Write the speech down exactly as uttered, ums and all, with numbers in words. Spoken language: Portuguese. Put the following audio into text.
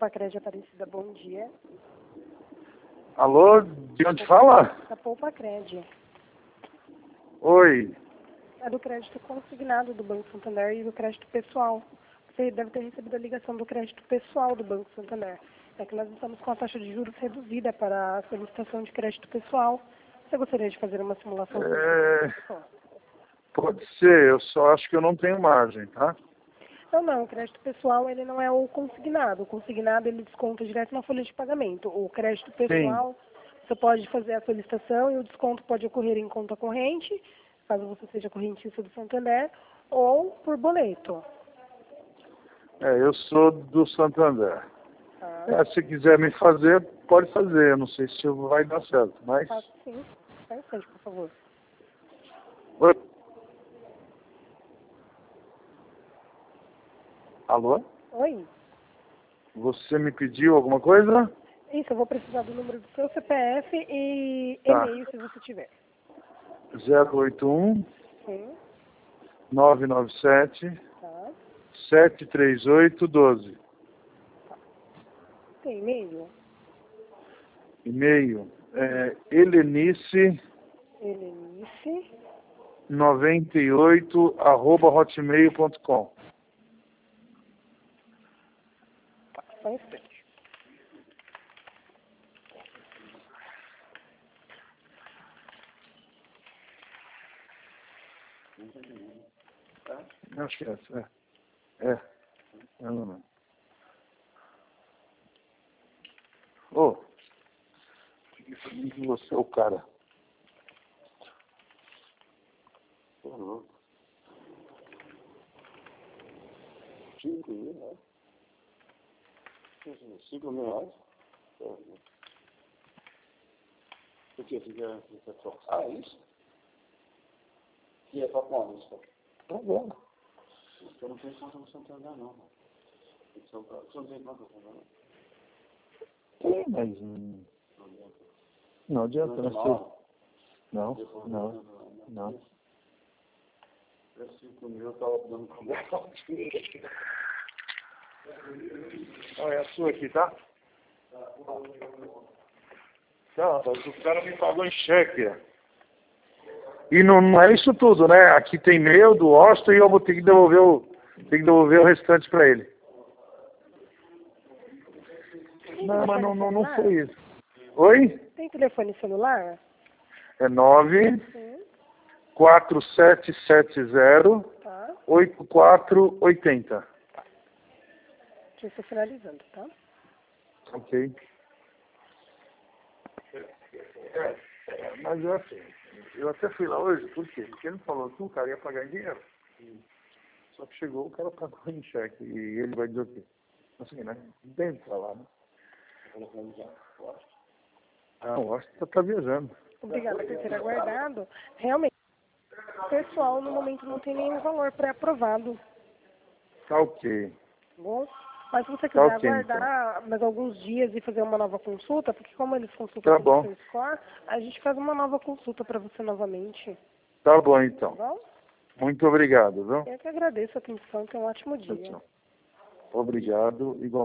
Pacred Aparecida, bom dia. Alô, de onde fala? Da Pacred. Oi. É do crédito consignado do Banco Santander e do crédito pessoal. Você deve ter recebido a ligação do crédito pessoal do Banco Santander. É que nós estamos com a taxa de juros reduzida para a solicitação de crédito pessoal. Você gostaria de fazer uma simulação? É... Pode ser, eu só acho que eu não tenho margem, tá? Não, não, o crédito pessoal ele não é o consignado. O consignado ele desconta direto na folha de pagamento. O crédito pessoal, sim, você pode fazer a solicitação e o desconto pode ocorrer em conta corrente, caso você seja correntista do Santander, ou por boleto. É, eu sou do Santander. Ah. É, se quiser me fazer, pode fazer. Eu não sei se vai dar certo, mas... Faço sim. Só um instante, por favor. Oi. Alô? Oi. Você me pediu alguma coisa? Isso, eu vou precisar do número do seu C P F e Tá. e-mail, se você tiver. zero oito um, Sim. nove nove sete, Tá. sete três oito, um dois. Tá. Tem e-mail? E-mail é helenice Helenice. noventa e oito arroba hotmail ponto com. Tá, só um instante. Acho que é essa, é. É. É, não, não. Ô, fiquei sabendo que você é o cara. Tô louco. Cinco mil reais? Cinco mil reais? Por que você quer, você quer trocar? Ah, isso? E é pra quando isso? Pra agora. Eu não tenho conta no Santander, não. Você não tem conta no Santander? Tem, mas... Hum, não adianta, não sei. Não, não, não. É cinco mil, eu tava dando com olha, é a sua aqui, tá? Não, mas o cara me pagou em cheque. E não, não é isso tudo, né? Aqui tem meu, do Austin, e eu vou ter que devolver o, ter que devolver o restante pra ele. Não, mas não, não, não foi isso. Oi? Tem telefone celular? É nove quatro sete sete zero Tá. oito quatro oito zero. Deixa eu estar finalizando, tá? Ok. É, é, mas eu assim, eu até fui lá hoje, por quê? Porque ele falou que o cara ia pagar em dinheiro. Só que chegou, o cara pagou em cheque. E ele vai dizer o quê? Assim, né? Dentro pra lá, né? Ah, eu acho que você tá viajando. Obrigada por ter aguardado. Realmente, o pessoal no momento não tem nenhum valor pré-aprovado. Tá ok. Tá bom? Mas se você Tá quiser ok, aguardar então. mais alguns dias e fazer uma nova consulta, porque como eles consultam Tá pelo bom. seu score, a gente faz uma nova consulta para você novamente. Tá bom, então. Tá bom? Muito obrigado, viu? Eu que agradeço a atenção, tenha um ótimo dia. Tchau. Obrigado, igual.